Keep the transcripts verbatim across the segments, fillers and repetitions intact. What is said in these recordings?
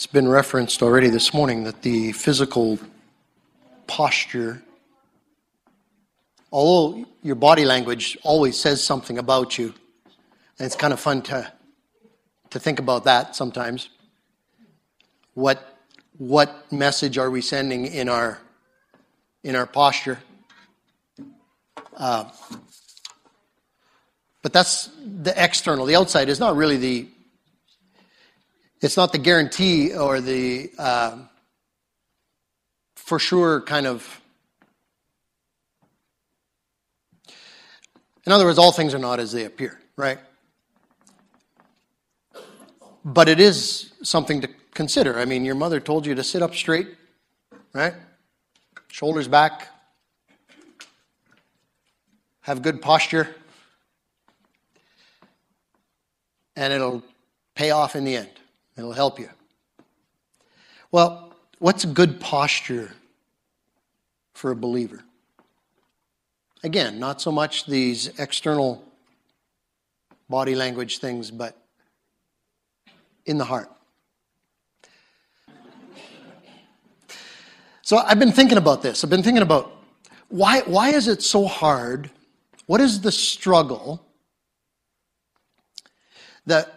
It's been referenced already this morning that the physical posture, although your body language always says something about you, and it's kind of fun to to think about that sometimes. What what message are we sending in our in our posture? Uh, but that's the external. The outside is not really the. It's not the guarantee or the uh, for sure kind of. In other words, all things are not as they appear, right? But it is something to consider. I mean, your mother told you to sit up straight, right? Shoulders back. Have good posture. And it'll pay off in the end. It'll help you. Well, what's good posture for a believer? Again, not so much these external body language things, but in the heart. So I've been thinking about this. I've been thinking about why, why is it so hard? What is the struggle that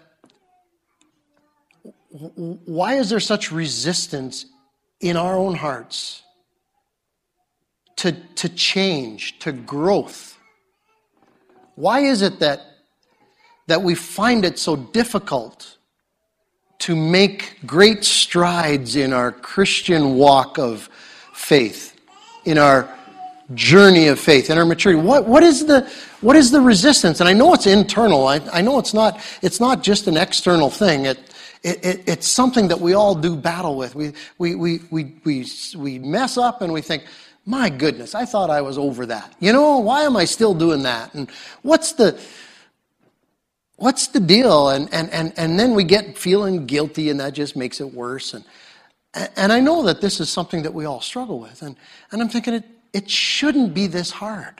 why is there such resistance in our own hearts to, to change, to growth? Why is it that, that we find it so difficult to make great strides in our Christian walk of faith, in our journey of faith, in our maturity? What, what is the what is the resistance? And I know it's internal. I, I know it's not it's not just an external thing. It, it, it it's something that we all do battle with. We we we we we we mess up and we think, my goodness, I thought I was over that. You know, why am I still doing that? And what's the what's the deal? And and and and then we get feeling guilty, and that just makes it worse. And and I know that this is something that we all struggle with. And and I'm thinking it it shouldn't be this hard.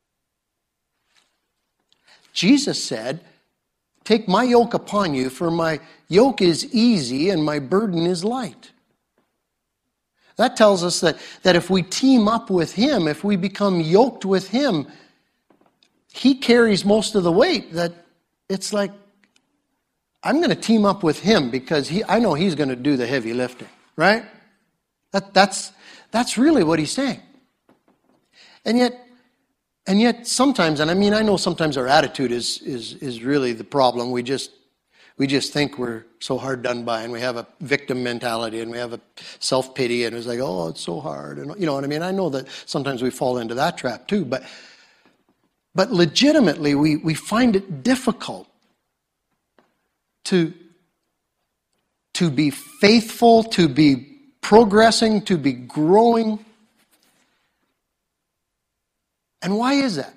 Jesus said, "Take my yoke upon you, for my yoke is easy and my burden is light." That tells us that, that if we team up with Him, if we become yoked with Him, He carries most of the weight. That it's like, I'm going to team up with Him because he, I know He's going to do the heavy lifting, right? That, that's, that's really what He's saying. And yet, and yet sometimes, and I mean, I know sometimes our attitude is is is really the problem. We just we just think we're so hard done by, and we have a victim mentality, and we have a self-pity, and it's like, oh, it's so hard, and you know what I mean. I know that sometimes we fall into that trap too, but but legitimately, we we find it difficult to to be faithful, to be progressing, to be growing. And why is that?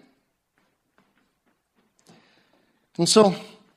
And so,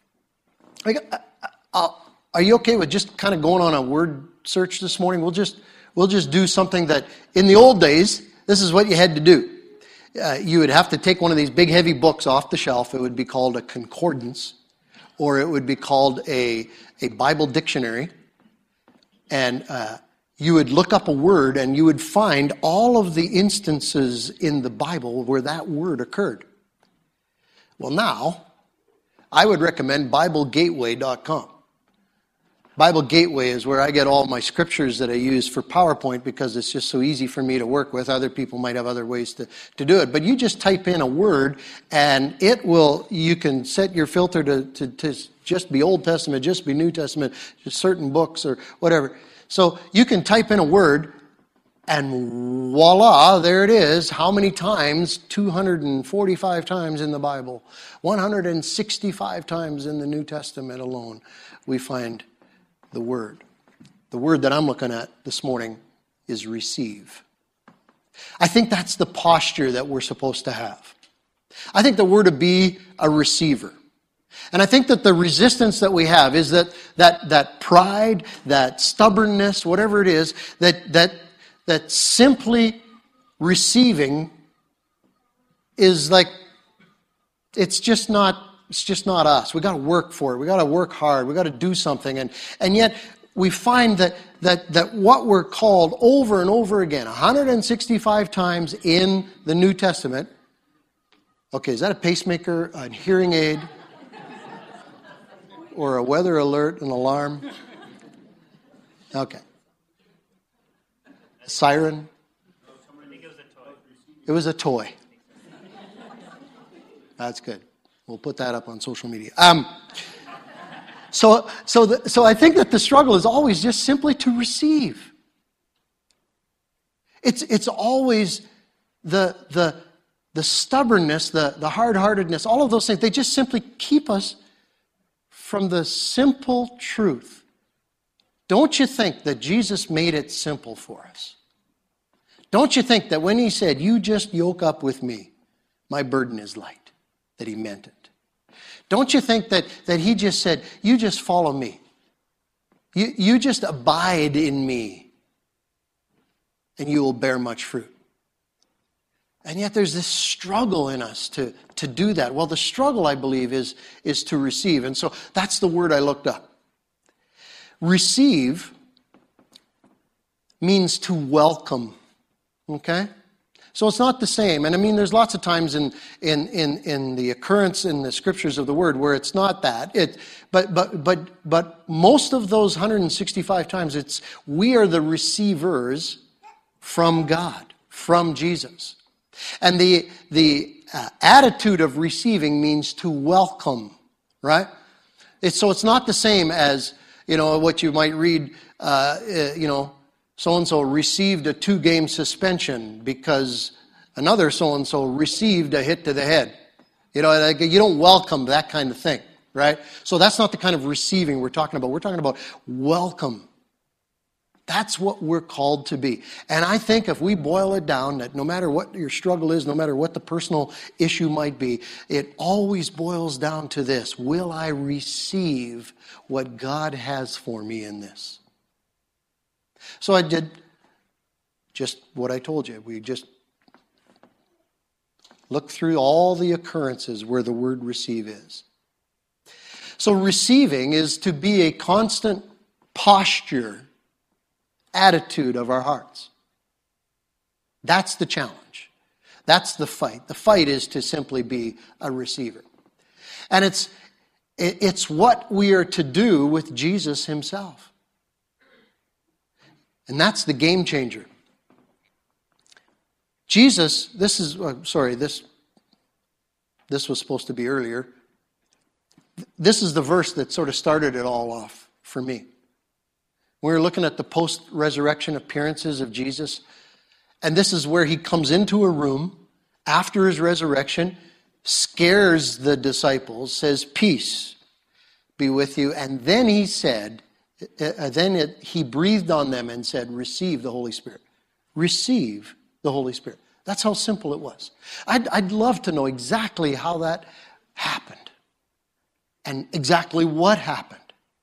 are you okay with just kind of going on a word search this morning? We'll just we'll just do something that in the old days, this is what you had to do. Uh, you would have to take one of these big heavy books off the shelf. It would be called a concordance, or it would be called a, a Bible dictionary. And uh, you would look up a word and you would find all of the instances in the Bible where that word occurred. Well, now, I would recommend Bible Gateway dot com. Bible Gateway is where I get all my scriptures that I use for PowerPoint because it's just so easy for me to work with. Other people might have other ways to, to do it. But you just type in a word and it will, you can set your filter to, to, to just be Old Testament, just be New Testament, just certain books or whatever. So you can type in a word and voila, there it is. How many times? two hundred forty-five times in the Bible. one hundred sixty-five times in the New Testament alone we find the word. The word that I'm looking at this morning is receive. I think that's the posture that we're supposed to have. I think that we're to be a receiver. And I think that the resistance that we have is that that that pride, that stubbornness, whatever it is, that that that simply receiving is like, it's just not it's just not us. We got to work for it. We got to work hard. We got to do something. And and yet we find that, that, that what we're called over and over again, one hundred sixty-five times in the New Testament. Okay, is that a pacemaker, a hearing aid, or a weather alert, an alarm? Okay. A siren? It was a toy. That's good. We'll put that up on social media. Um, so, so, the, so I think that the struggle is always just simply to receive. It's, it's always the, the, the stubbornness, the, the hard-heartedness, all of those things. They just simply keep us from the simple truth. Don't you think that Jesus made it simple for us? Don't you think that when he said, you just yoke up with me, my burden is light, that he meant it? Don't you think that, that he just said, you just follow me. You, you just abide in me, and you will bear much fruit. And yet there's this struggle in us to, to do that. Well, the struggle, I believe, is, is to receive. And so that's the word I looked up. Receive means to welcome. Okay? So it's not the same. And I mean, there's lots of times in, in, in, in the occurrence in the scriptures of the word where it's not that. It, but, but, but, but most of those one hundred sixty-five times, it's we are the receivers from God, from Jesus. And the, the uh, attitude of receiving means to welcome, right? It's, so it's not the same as, you know, what you might read, uh, uh, you know, so-and-so received a two-game suspension because another so-and-so received a hit to the head. You know, like, you don't welcome that kind of thing, right? So that's not the kind of receiving we're talking about. We're talking about welcome. That's what we're called to be. And I think if we boil it down, that no matter what your struggle is, no matter what the personal issue might be, it always boils down to this. Will I receive what God has for me in this? So I did just what I told you. We just looked through all the occurrences where the word receive is. So receiving is to be a constant posture, attitude of our hearts. That's the challenge. That's the fight. The fight is to simply be a receiver. And it's it's what we are to do with Jesus himself. And that's the game changer. Jesus, this is, uh, sorry, this, this was supposed to be earlier. This is the verse that sort of started it all off for me. We were looking at the post-resurrection appearances of Jesus, and this is where he comes into a room after his resurrection, scares the disciples, says, peace be with you, and then he said, uh, then it, he breathed on them and said, receive the Holy Spirit. Receive the Holy Spirit. That's how simple it was. I'd, I'd love to know exactly how that happened and exactly what happened.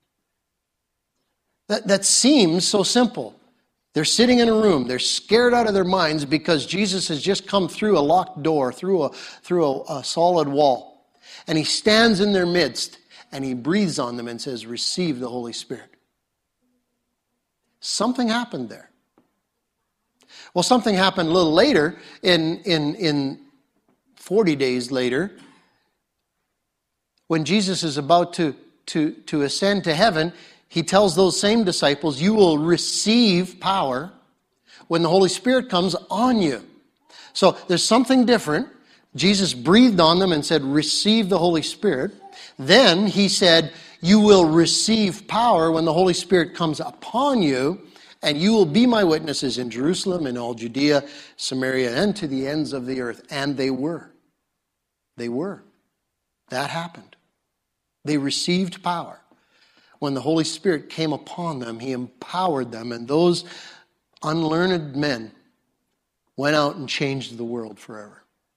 That, that seems so simple. They're sitting in a room. They're scared out of their minds because Jesus has just come through a locked door, through a, through a, a solid wall. And he stands in their midst and he breathes on them and says, receive the Holy Spirit. Something happened there. Well, something happened a little later, in, in, in forty days later, when Jesus is about to, to, to ascend to heaven. He tells those same disciples, you will receive power when the Holy Spirit comes on you. So there's something different. Jesus breathed on them and said, receive the Holy Spirit. Then he said, you will receive power when the Holy Spirit comes upon you, and you will be my witnesses in Jerusalem, in all Judea, Samaria, and to the ends of the earth. And they were. They were. That happened. They received power. When the Holy Spirit came upon them, he empowered them, and those unlearned men went out and changed the world forever.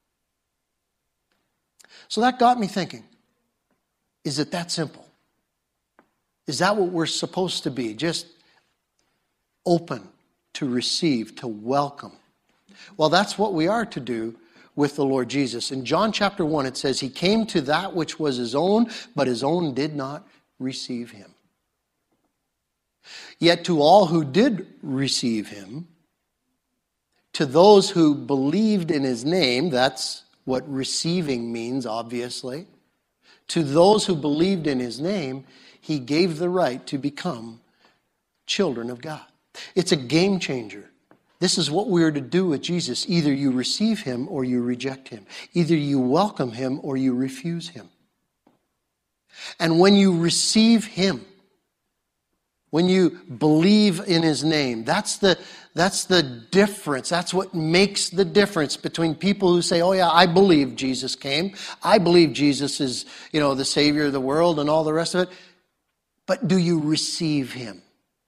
So that got me thinking, is it that simple? Is that what we're supposed to be? Just open to receive, to welcome. Well, that's what we are to do with the Lord Jesus. In John chapter one, it says, he came to that which was his own, but his own did not receive him. Yet to all who did receive him, to those who believed in his name, that's what receiving means, obviously. To those who believed in his name, he gave the right to become children of God. It's a game changer. This is what we are to do with Jesus. Either you receive him or you reject him. Either you welcome him or you refuse him. And when you receive him, when you believe in his name, that's the, that's the difference. That's what makes the difference between people who say, oh yeah, I believe Jesus came. I believe Jesus is, you know, the Savior of the world and all the rest of it. But do you receive him?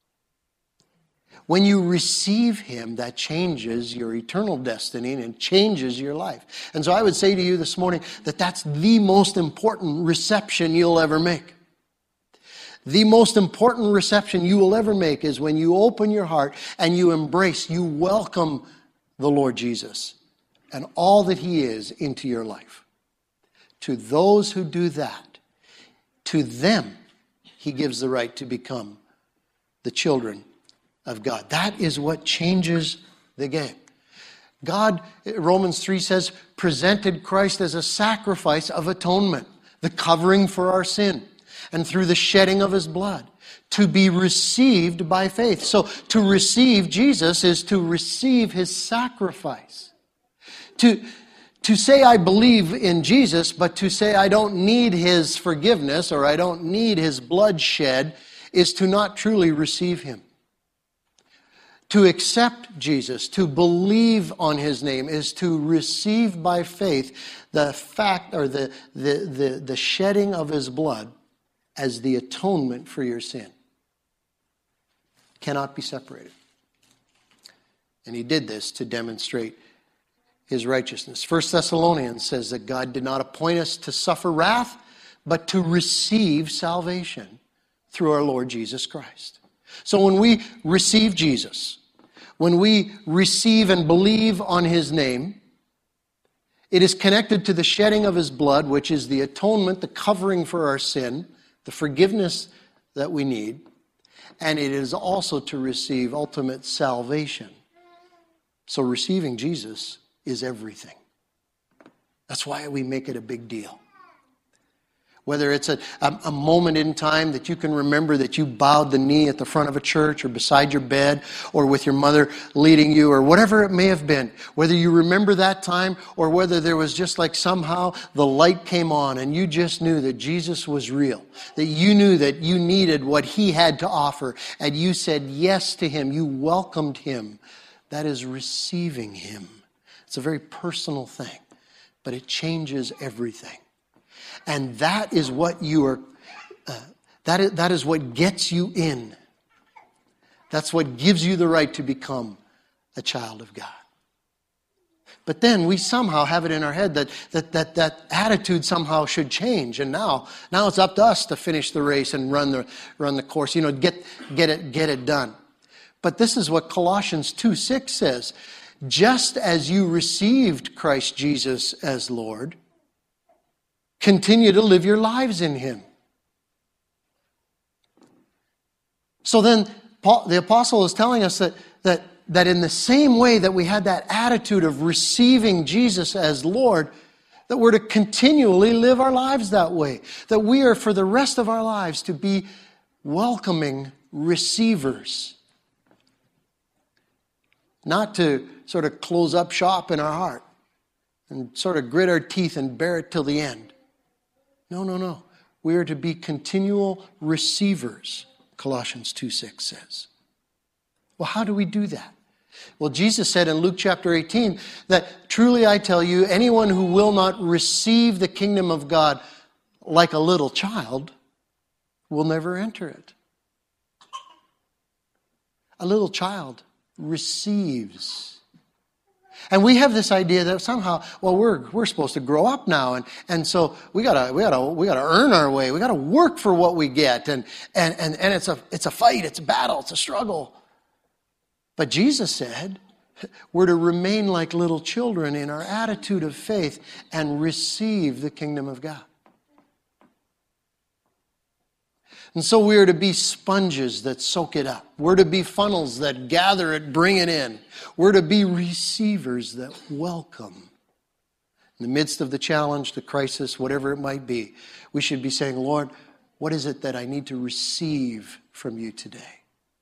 When you receive him, that changes your eternal destiny and changes your life. And so I would say to you this morning that that's the most important reception you'll ever make. The most important reception you will ever make is when you open your heart and you embrace, you welcome the Lord Jesus and all that he is into your life. To those who do that, to them, he gives the right to become the children of God. That is what changes the game. God, Romans three says, presented Christ as a sacrifice of atonement, the covering for our sin, and through the shedding of his blood, to be received by faith. So to receive Jesus is to receive his sacrifice. To, to say I believe in Jesus, but to say I don't need his forgiveness or I don't need his blood shed is to not truly receive him. To accept Jesus, to believe on his name, is to receive by faith the fact or the, the, the, the shedding of his blood as the atonement for your sin. Cannot be separated. And he did this to demonstrate his righteousness. First Thessalonians says that God did not appoint us to suffer wrath, but to receive salvation through our Lord Jesus Christ. So when we receive Jesus, when we receive and believe on his name, it is connected to the shedding of his blood, which is the atonement, the covering for our sin, the forgiveness that we need, and it is also to receive ultimate salvation. So receiving Jesus is everything. That's why we make it a big deal. Whether it's a, a, a moment in time that you can remember that you bowed the knee at the front of a church or beside your bed or with your mother leading you or whatever it may have been. Whether you remember that time or whether there was just like somehow the light came on and you just knew that Jesus was real. That you knew that you needed what he had to offer and you said yes to him. You welcomed him. That is receiving him. It's a very personal thing, but it changes everything. And that is what you are, uh, that is, that is what gets you in. That's what gives you the right to become a child of God. But then we somehow have it in our head that that that, that attitude somehow should change. And now, now it's up to us to finish the race and run the run the course, you know, get get it get it done. But this is what Colossians two six says. Just as you received Christ Jesus as Lord, continue to live your lives in him. So then Paul, the apostle is telling us that, that, that in the same way that we had that attitude of receiving Jesus as Lord, that we're to continually live our lives that way. That we are for the rest of our lives to be welcoming receivers. Not to sort of close up shop in our heart and sort of grit our teeth and bear it till the end. No, no, no. We are to be continual receivers, Colossians two six says. Well, how do we do that? Well, Jesus said in Luke chapter eighteen that truly I tell you, anyone who will not receive the kingdom of God like a little child will never enter it. A little child receives. And we have this idea that somehow, well, we're we're supposed to grow up now, and, and so we gotta we gotta we gotta earn our way. We gotta work for what we get, and and and, and it's a it's a fight, it's a battle, it's a struggle. But Jesus said we're to remain like little children in our attitude of faith and receive the kingdom of God. And so we are to be sponges that soak it up. We're to be funnels that gather it, bring it in. We're to be receivers that welcome. In the midst of the challenge, the crisis, whatever it might be, we should be saying, Lord, what is it that I need to receive from you today?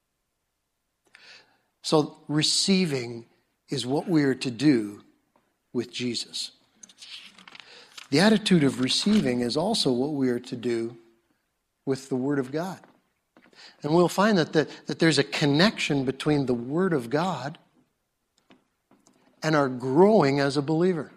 So receiving is what we are to do with Jesus. The attitude of receiving is also what we are to do with the Word of God. And we'll find that, the, that there's a connection between the Word of God and our growing as a believer.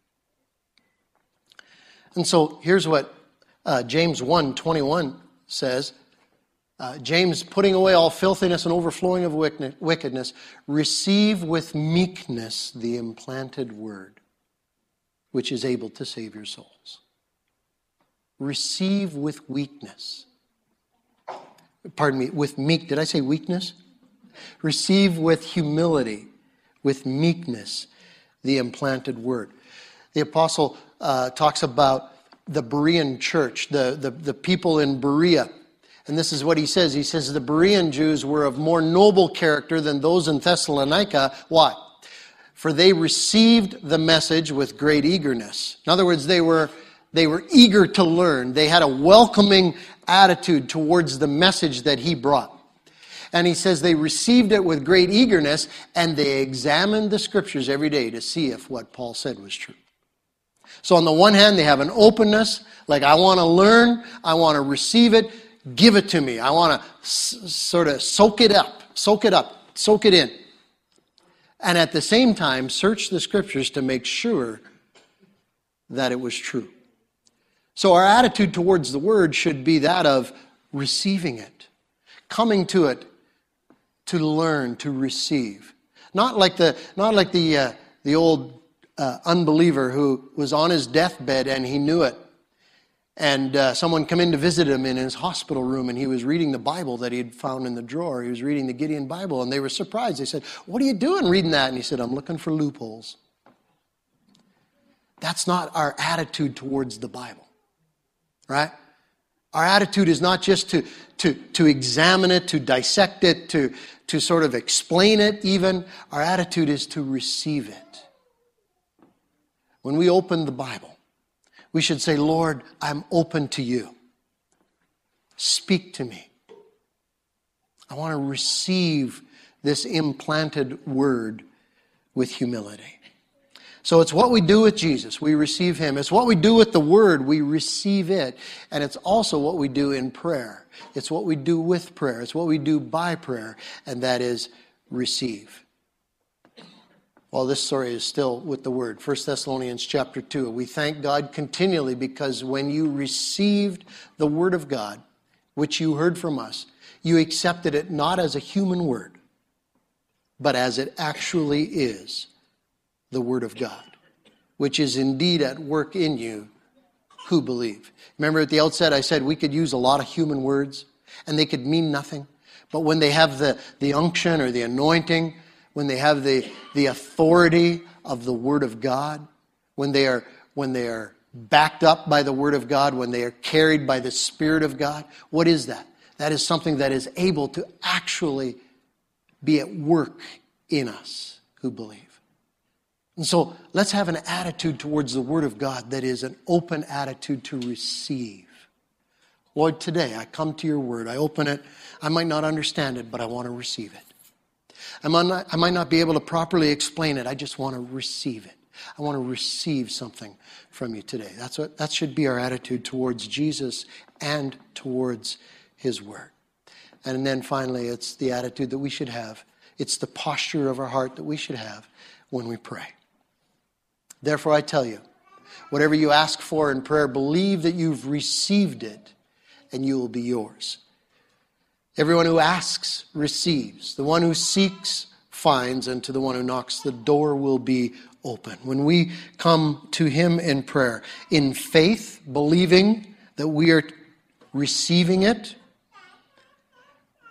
And so here's what uh, James one twenty-one says. Uh, James, putting away all filthiness and overflowing of wickedness, receive with meekness the implanted word, which is able to save your souls. Receive with weakness. Pardon me, with meek. Did I say weakness? Receive with humility, with meekness, the implanted word. The apostle uh, talks about the Berean church, the, the, the people in Berea. And this is what he says. He says the Berean Jews were of more noble character than those in Thessalonica. Why? For they received the message with great eagerness. In other words, they were, they were eager to learn. They had a welcoming attitude towards the message that he brought. And he says they received it with great eagerness, and they examined the scriptures every day to see if what Paul said was true. So on the one hand, they have an openness, like I want to learn, I want to receive it, give it to me. I want to s- sort of soak it up, soak it up, soak it in. And at the same time, search the scriptures to make sure that it was true. So our attitude towards the word should be that of receiving it, coming to it to learn, to receive. Not like the not like the uh, the old uh, unbeliever who was on his deathbed and he knew it. And uh, someone came in to visit him in his hospital room, and he was reading the Bible that he had found in the drawer. He was reading the Gideon Bible, and they were surprised. They said, "What are you doing reading that?" And he said, "I'm looking for loopholes." That's not our attitude towards the Bible, right? Our attitude is not just to, to, to examine it, to dissect it, to, to sort of explain it even. Our attitude is to receive it. When we open the Bible, we should say, Lord, I'm open to you. Speak to me. I want to receive this implanted word with humility. So it's what we do with Jesus. We receive him. It's what we do with the word. We receive it. And it's also what we do in prayer. It's what we do with prayer. It's what we do by prayer. And that is receive. Well, this story is still with the word. First Thessalonians chapter two. We thank God continually because when you received the word of God, which you heard from us, you accepted it not as a human word, but as it actually is, the word of God, which is indeed at work in you who believe. Remember at the outset I said we could use a lot of human words and they could mean nothing. But when they have the, the unction or the anointing, when they have the, the authority of the Word of God, when they are when they are backed up by the Word of God, when they are carried by the Spirit of God, what is that? That is something that is able to actually be at work in us who believe. And so let's have an attitude towards the Word of God that is an open attitude to receive. Lord, today I come to your Word. I open it. I might not understand it, but I want to receive it. I might not, I might not be able to properly explain it. I just want to receive it. I want to receive something from you today. That's what, that should be our attitude towards Jesus and towards his word. And then finally, it's the attitude that we should have. It's the posture of our heart that we should have when we pray. Therefore, I tell you, whatever you ask for in prayer, believe that you've received it and you will be yours. Everyone who asks receives. The one who seeks finds, and to the one who knocks, the door will be open. When we come to him in prayer, in faith, believing that we are receiving it,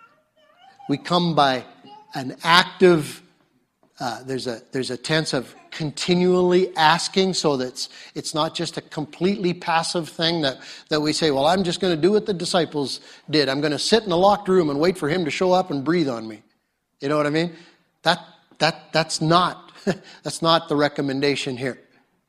we come by an active, uh, there's a there's a tense of continually asking so that it's, it's not just a completely passive thing that, that we say, well, I'm just going to do what the disciples did. I'm going to sit in a locked room and wait for him to show up and breathe on me. You know what I mean? That that that's not that's not the recommendation here.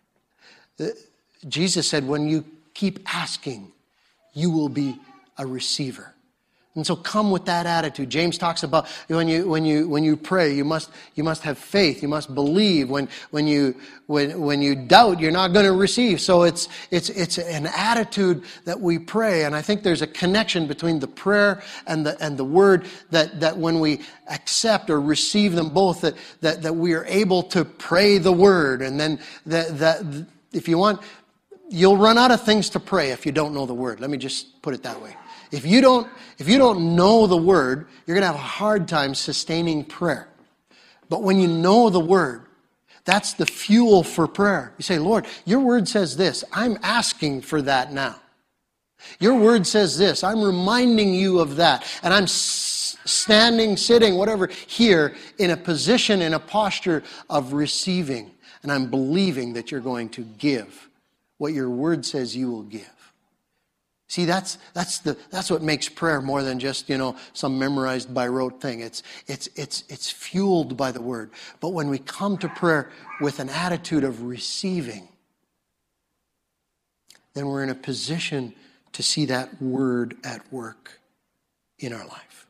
Jesus said, when you keep asking, you will be a receiver. And so come with that attitude. James talks about when you when you when you pray, you must you must have faith, you must believe. When when you when when you doubt, you're not going to receive. So it's it's it's an attitude that we pray, and I think there's a connection between the prayer and the and the word that that when we accept or receive them both, that that, that we are able to pray the word, and then that that if you want, you'll run out of things to pray if you don't know the word. Let me just put it that way. If you don't, if you don't know the word, you're going to have a hard time sustaining prayer. But when you know the word, that's the fuel for prayer. You say, Lord, your word says this. I'm asking for that now. Your word says this. I'm reminding you of that. And I'm s- standing, sitting, whatever, here in a position, in a posture of receiving. And I'm believing that you're going to give what your word says you will give. See, that's that's the that's what makes prayer more than just, you know, some memorized by rote thing. It's it's it's it's fueled by the word. But when we come to prayer with an attitude of receiving, then we're in a position to see that word at work in our life.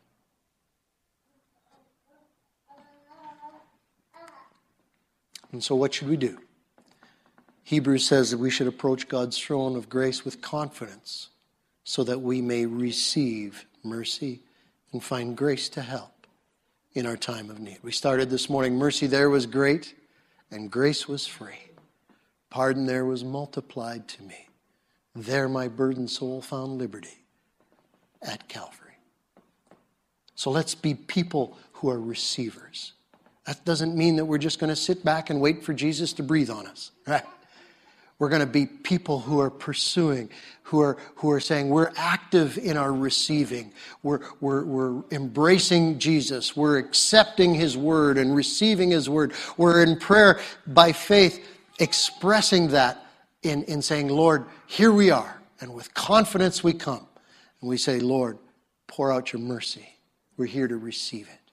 And so what should we do? Hebrews says that we should approach God's throne of grace with confidence, so that we may receive mercy and find grace to help in our time of need. We started this morning, mercy there was great and grace was free. Pardon there was multiplied to me. There my burdened soul found liberty at Calvary. So let's be people who are receivers. That doesn't mean that we're just going to sit back and wait for Jesus to breathe on us, right? We're going to be people who are pursuing, who are who are saying we're active in our receiving. We're, we're, we're embracing Jesus. We're accepting his word and receiving his word. We're in prayer by faith expressing that in, in saying, Lord, here we are. And with confidence we come. And we say, Lord, pour out your mercy. We're here to receive it.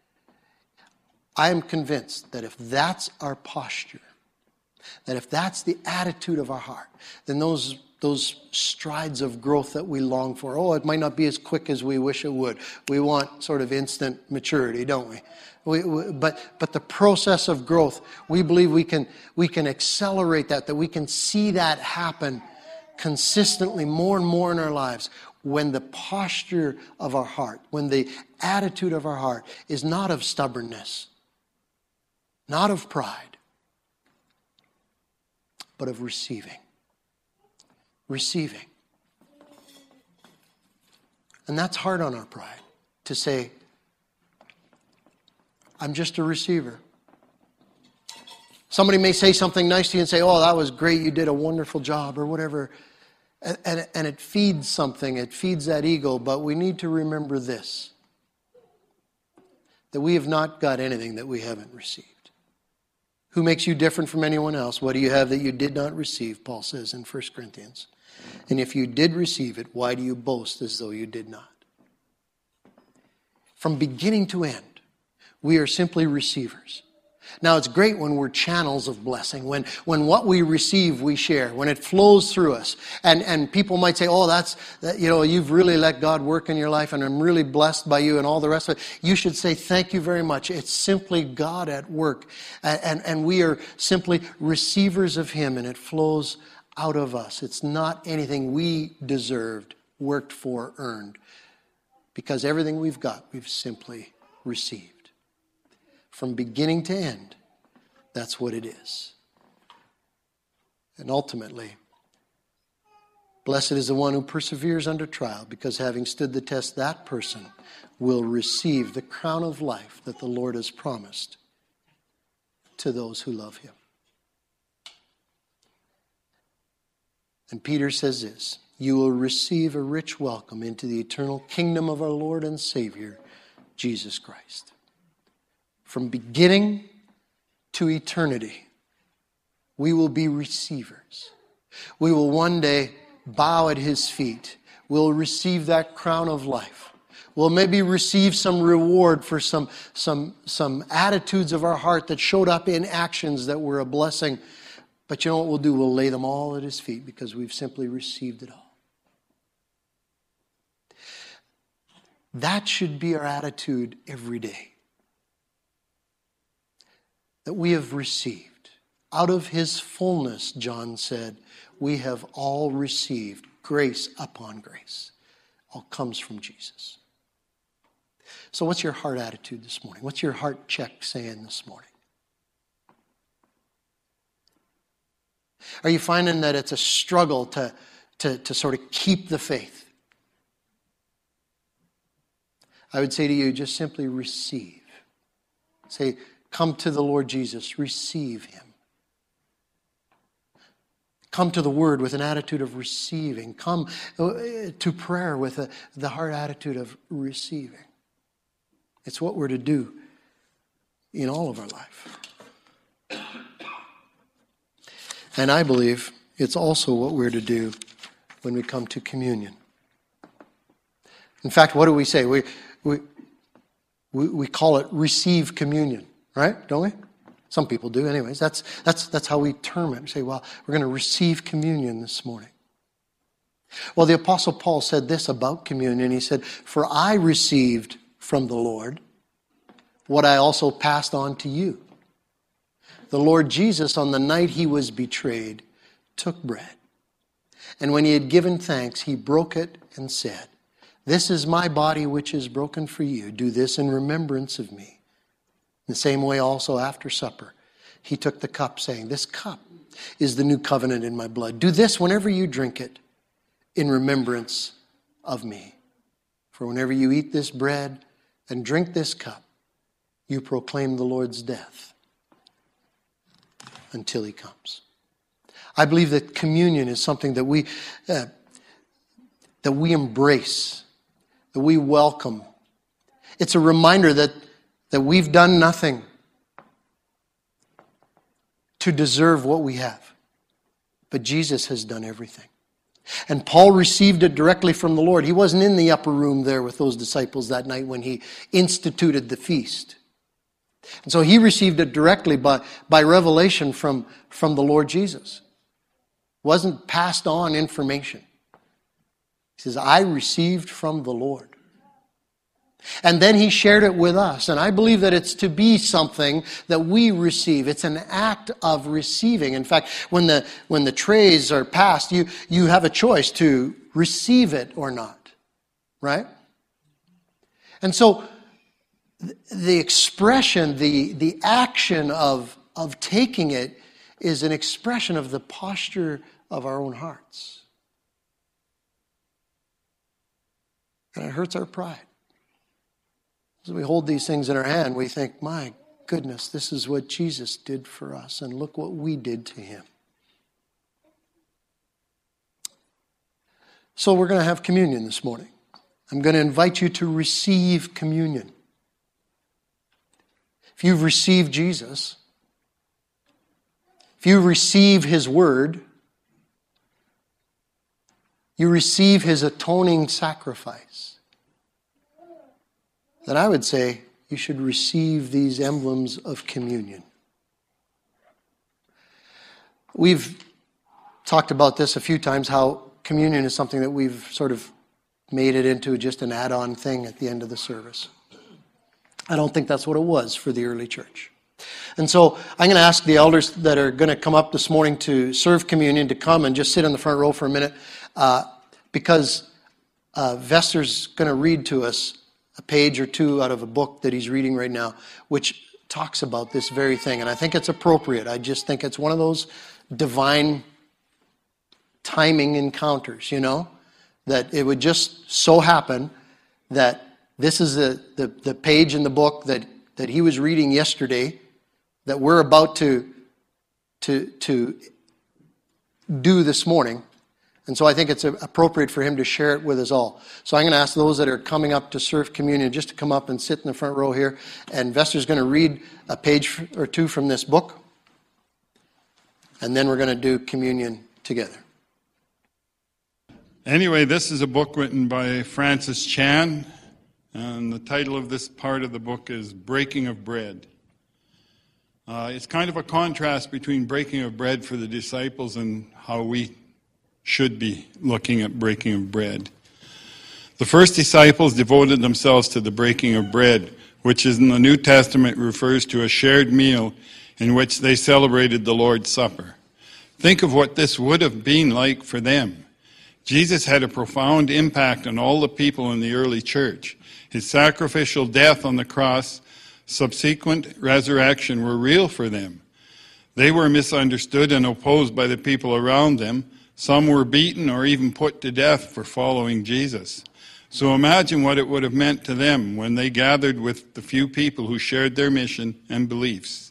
I am convinced that if that's our posture, that if that's the attitude of our heart, then those those strides of growth that we long for, oh, it might not be as quick as we wish it would. We want sort of instant maturity, don't we? we, we but but the process of growth, we believe we can we can accelerate that, that we can see that happen consistently more and more in our lives when the posture of our heart, when the attitude of our heart is not of stubbornness, not of pride, but of receiving. Receiving. And that's hard on our pride, to say, I'm just a receiver. Somebody may say something nice to you and say, oh, that was great, you did a wonderful job, or whatever. And, and, and it feeds something, it feeds that ego, but we need to remember this, that we have not got anything that we haven't received. Who makes you different from anyone else? What do you have that you did not receive? Paul says in First Corinthians. And if you did receive it, why do you boast as though you did not? From beginning to end, we are simply receivers. Now, it's great when we're channels of blessing, when when what we receive, we share, when it flows through us. And and people might say, oh, that's, that, you know, you've really let God work in your life, and I'm really blessed by you and all the rest of it. You should say, thank you very much. It's simply God at work. And, and, and we are simply receivers of him, and it flows out of us. It's not anything we deserved, worked for, earned. Because everything we've got, we've simply received. From beginning to end, that's what it is. And ultimately, blessed is the one who perseveres under trial, because having stood the test, that person will receive the crown of life that the Lord has promised to those who love him. And Peter says this, you will receive a rich welcome into the eternal kingdom of our Lord and Savior, Jesus Christ. From beginning to eternity, We will be receivers. We will one day bow at his feet. We'll receive that crown of life. We'll maybe receive some reward for some, some, some attitudes of our heart that showed up in actions that were a blessing. But you know what we'll do? We'll lay them all at his feet because we've simply received it all. That should be our attitude every day. That we have received. Out of his fullness, John said, we have all received grace upon grace. All comes from Jesus. So what's your heart attitude this morning? What's your heart check saying this morning? Are you finding that it's a struggle to, to, to sort of keep the faith? I would say to you, just simply receive. Say, come to the Lord Jesus. Receive him. Come to the Word with an attitude of receiving. Come to prayer with a, the heart attitude of receiving. It's what we're to do in all of our life. And I believe it's also what we're to do when we come to communion. In fact, what do we say? We we we, we call it receive communion, right? Don't we? Some people do anyways. That's that's that's how we term it. We say, well, we're going to receive communion this morning. Well, the Apostle Paul said this about communion. He said, for I received from the Lord what I also passed on to you. The Lord Jesus, on the night he was betrayed, took bread. And when he had given thanks, he broke it and said, this is my body which is broken for you. Do this in remembrance of me. In the same way also after supper, he took the cup, saying, this cup is the new covenant in my blood. Do this whenever you drink it in remembrance of me. For whenever you eat this bread and drink this cup, you proclaim the Lord's death until he comes. I believe that communion is something that we uh, that we embrace, that we welcome. It's a reminder that, that we've done nothing to deserve what we have, but Jesus has done everything. And Paul received it directly from the Lord. He wasn't in the upper room there with those disciples that night when he instituted the feast. And so he received it directly by, by revelation from, from the Lord Jesus. It wasn't passed on information. He says, I received from the Lord. And then he shared it with us. And I believe that it's to be something that we receive. It's an act of receiving. In fact, when the when the trays are passed, you, you have a choice to receive it or not. Right? And so the expression, the, the action of, of taking it is an expression of the posture of our own hearts. And it hurts our pride. As we hold these things in our hand, we think, my goodness, this is what Jesus did for us, and look what we did to him. So we're going to have communion this morning. I'm going to invite you to receive communion. If you've received Jesus, if you receive his word, you receive his atoning sacrifice, then I would say you should receive these emblems of communion. We've talked about this a few times, how communion is something that we've sort of made it into just an add-on thing at the end of the service. I don't think that's what it was for the early church. And so I'm going to ask the elders that are going to come up this morning to serve communion to come and just sit in the front row for a minute, uh, because uh, Vester's going to read to us a page or two out of a book that he's reading right now, which talks about this very thing. And I think it's appropriate. I just think it's one of those divine timing encounters, you know, that it would just so happen that this is the, the, the page in the book that, that he was reading yesterday that we're about to, to, to do this morning. And so I think it's appropriate for him to share it with us all. So I'm going to ask those that are coming up to serve communion just to come up and sit in the front row here. And Vester's going to read a page or two from this book. and then we're going to do communion together. Anyway, this is a book written by Francis Chan, and the title of this part of the book is Breaking of Bread. Uh, it's kind of a contrast between breaking of bread for the disciples and how we should be looking at breaking of bread. The first disciples devoted themselves to the breaking of bread, which in the New Testament refers to a shared meal in which they celebrated the Lord's Supper. Think of what this would have been like for them. Jesus had a profound impact on all the people in the early church. His sacrificial death on the cross, subsequent resurrection were real for them. They were misunderstood and opposed by the people around them. Some were beaten or even put to death for following Jesus. So imagine what it would have meant to them when they gathered with the few people who shared their mission and beliefs.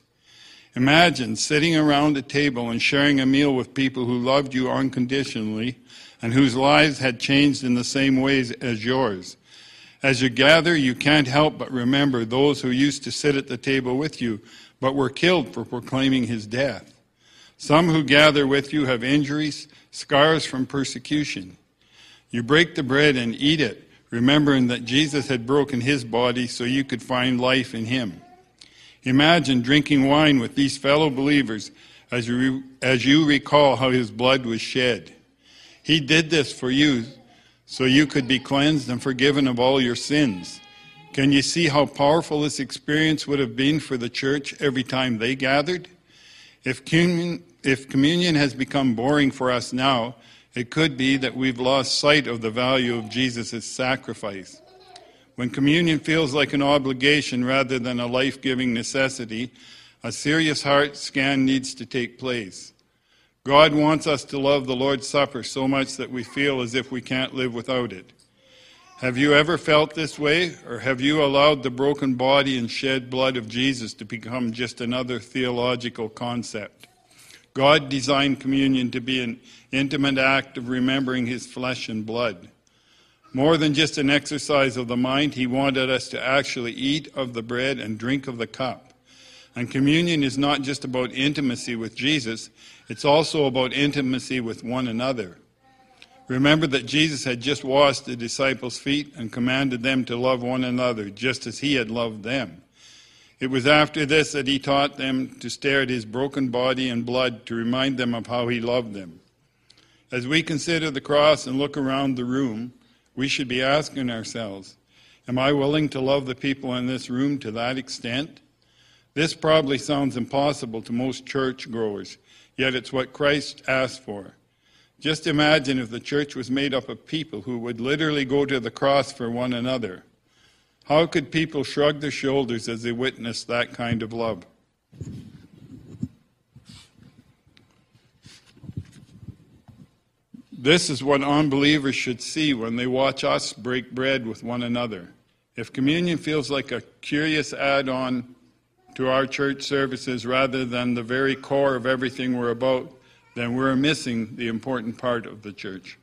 Imagine sitting around a table and sharing a meal with people who loved you unconditionally and whose lives had changed in the same ways as yours. As you gather, you can't help but remember those who used to sit at the table with you but were killed for proclaiming his death. Some who gather with you have injuries, scars from persecution. You break the bread and eat it, remembering that Jesus had broken his body so you could find life in him. Imagine drinking wine with these fellow believers as you, as you recall how his blood was shed. He did this for you so you could be cleansed and forgiven of all your sins. Can you see how powerful this experience would have been for the church every time they gathered? If communion, if communion has become boring for us now, it could be that we've lost sight of the value of Jesus' sacrifice. When communion feels like an obligation rather than a life-giving necessity, a serious heart scan needs to take place. God wants us to love the Lord's Supper so much that we feel as if we can't live without it. Have you ever felt this way, or have you allowed the broken body and shed blood of Jesus to become just another theological concept? God designed communion to be an intimate act of remembering his flesh and blood. More than just an exercise of the mind, he wanted us to actually eat of the bread and drink of the cup. And communion is not just about intimacy with Jesus, it's also about intimacy with one another. Remember that Jesus had just washed the disciples' feet and commanded them to love one another, just as he had loved them. It was after this that he taught them to stare at his broken body and blood to remind them of how he loved them. As we consider the cross and look around the room, we should be asking ourselves, am I willing to love the people in this room to that extent? This probably sounds impossible to most church goers, yet it's what Christ asked for. Just imagine if the church was made up of people who would literally go to the cross for one another. How could people shrug their shoulders as they witnessed that kind of love? This is what unbelievers should see when they watch us break bread with one another. If communion feels like a curious add-on to our church services rather than the very core of everything we're about, then we're missing the important part of the church.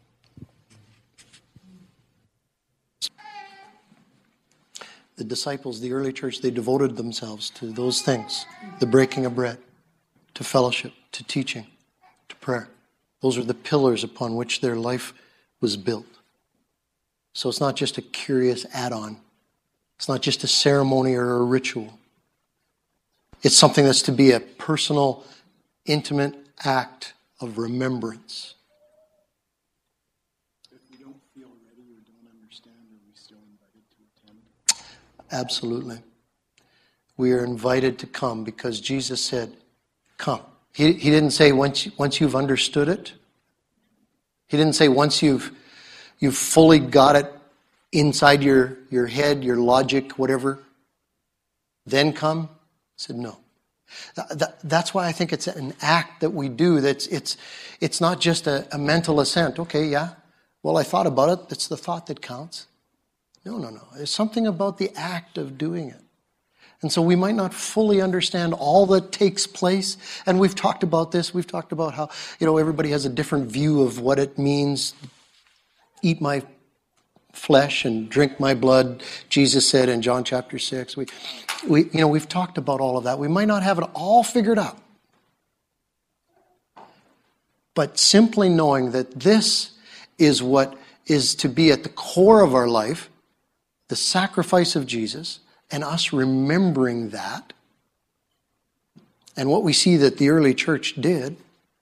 The disciples, the early church, they devoted themselves to those things, the breaking of bread, to fellowship, to teaching, to prayer. Those are the pillars upon which their life was built. So it's not just a curious add-on. It's not just a ceremony or a ritual. It's something that's to be a personal, intimate act of remembrance. If we don't feel ready or don't understand, are we still invited to attend? Absolutely. We are invited to come because Jesus said, come. He, he didn't say once, once you've understood it. He didn't say once you've, you've fully got it inside your, your head, your logic, whatever, then come. He said no. That, that's why I think it's an act that we do. That's it's it's not just a, a mental assent. Okay, yeah. Well, I thought about it. It's the thought that counts. No, no, no. There's something about the act of doing it. And so we might not fully understand all that takes place. And we've talked about this. We've talked about how, you know, everybody has a different view of what it means. Eat my flesh and drink my blood, Jesus said in John chapter six. We, we, you know, we've talked about all of that. We might not have it all figured out. but simply knowing that this is what is to be at the core of our life, the sacrifice of Jesus, and us remembering that, and what we see that the early church did,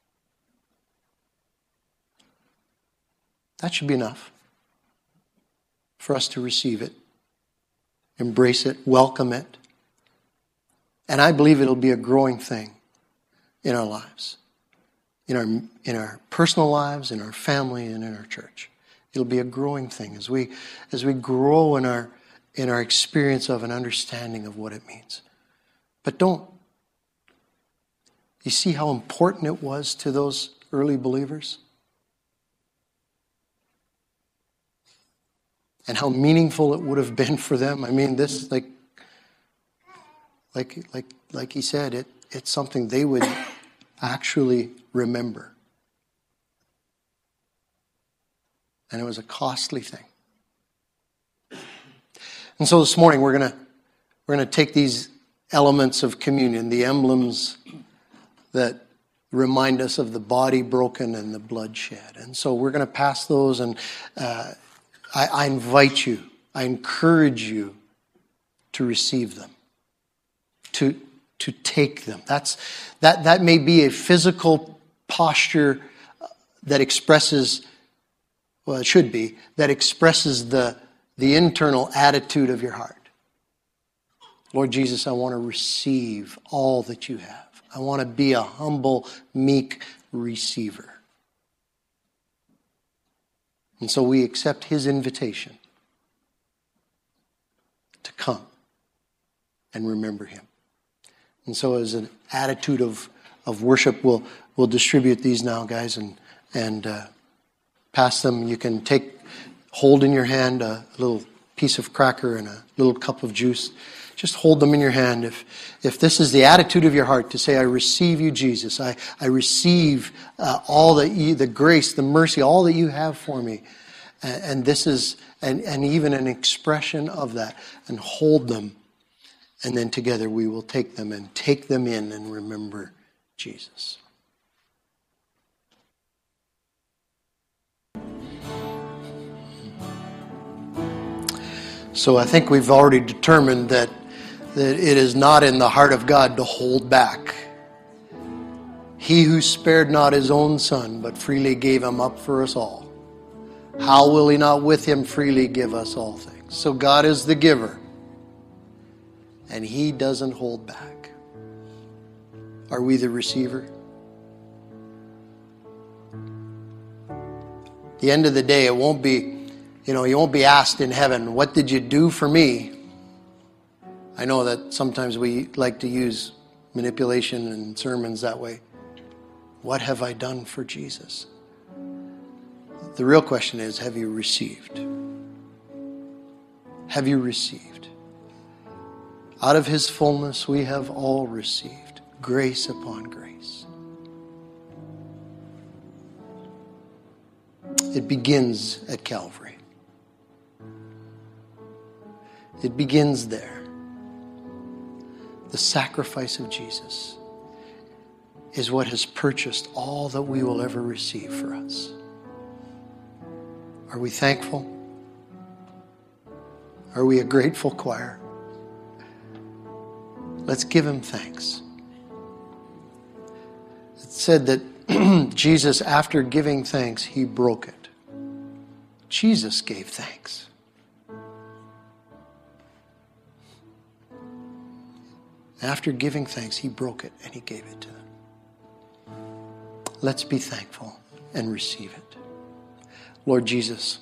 that should be enough for us to receive it, embrace it, welcome it. And I believe it'll be a growing thing in our lives, in our in our personal lives, in our family, and in our church. It'll be a growing thing as we as we grow in our in our experience of an understanding of what it means. But don't you see how important it was to those early believers? And how meaningful it would have been for them. I mean, this, like, like, like, like he said, it it's something they would actually remember. And it was a costly thing. And so this morning we're gonna we're gonna take these elements of communion, the emblems that remind us of the body broken and the blood shed. And so we're gonna pass those, and uh, I, I invite you, I encourage you to receive them, to to take them. That's that that may be a physical posture that expresses, well, it should be, that expresses the the internal attitude of your heart. Lord Jesus, I want to receive all that you have. I want to be a humble, meek receiver. And so we accept his invitation to come and remember him. And so as an attitude of, of worship, we'll, we'll distribute these now, guys, and, and uh, pass them. You can take, hold in your hand a little piece of cracker and a little cup of juice. Just hold them in your hand. If if this is the attitude of your heart, to say, I receive you, Jesus. I, I receive uh, all that you, the grace, the mercy, all that you have for me. And, and this is, and, and even an expression of that. And hold them. And then together we will take them and take them in and remember Jesus. So I think we've already determined that that it is not in the heart of God to hold back. He who spared not his own son, but freely gave him up for us all, how will he not with him freely give us all things? So God is the giver, and he doesn't hold back. Are we the receiver? At the end of the day, it won't be, you know, you won't be asked in heaven, what did you do for me? I know that sometimes we like to use manipulation and sermons that way. What have I done for Jesus? The real question is, have you received? Have you received? Out of his fullness we have all received grace upon grace. It begins at Calvary. It begins there. The sacrifice of Jesus is what has purchased all that we will ever receive for us. Are we thankful? Are we a grateful choir? Let's give him thanks. It said that Jesus, after giving thanks, he broke it. Jesus gave thanks. After giving thanks, he broke it and he gave it to them. Let's be thankful and receive it. Lord Jesus,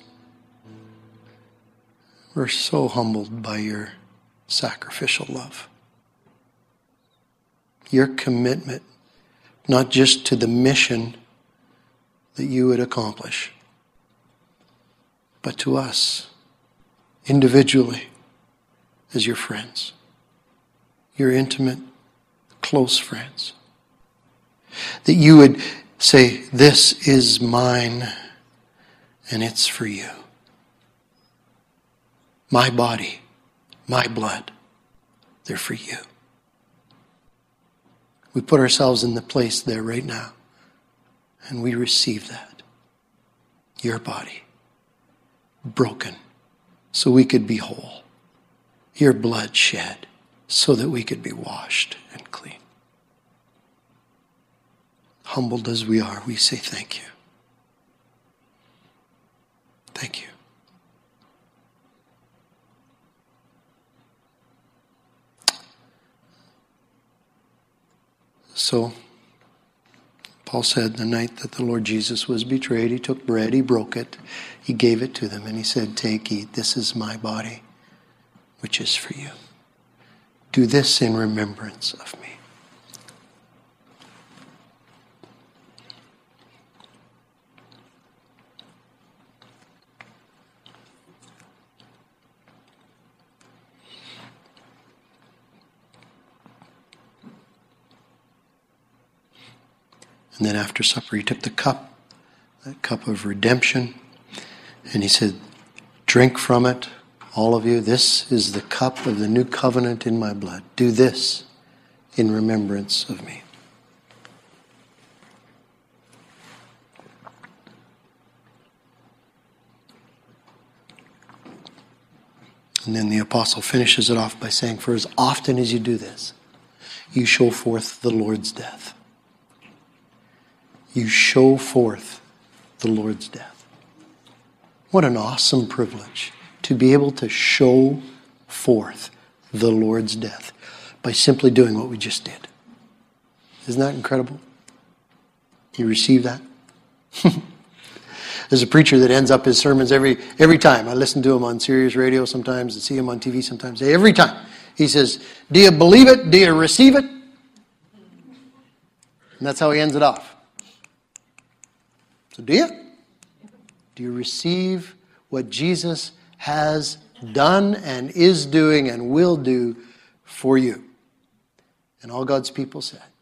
we're so humbled by your sacrificial love. Your commitment, not just to the mission that you would accomplish, but to us individually as your friends. Your intimate, close friends. That you would say, this is mine and it's for you. My body, my blood, they're for you. We put ourselves in the place there right now And we receive that. Your body, broken so we could be whole. Your blood shed so that we could be washed and clean. Humbled as we are, we say thank you. Thank you. So, Paul said the night that the Lord Jesus was betrayed, he took bread, he broke it, he gave it to them, and he said, take, eat, this is my body, which is for you. Do this in remembrance of me. And then after supper, he took the cup, that cup of redemption, and he said, drink from it, all of you. This is the cup of the new covenant in my blood. Do this in remembrance of me. And then the apostle finishes it off by saying, for as often as you do this, you show forth the Lord's death. You show forth the Lord's death. What an awesome privilege to be able to show forth the Lord's death by simply doing what we just did. Isn't that incredible? You receive that? There's a preacher that ends up his sermons every every time. I listen to him on Sirius Radio sometimes and see him on T V sometimes. Every time. He says, do you believe it? Do you receive it? And that's how he ends it off. So do you? Do you receive what Jesus has done and is doing and will do for you? And all God's people said,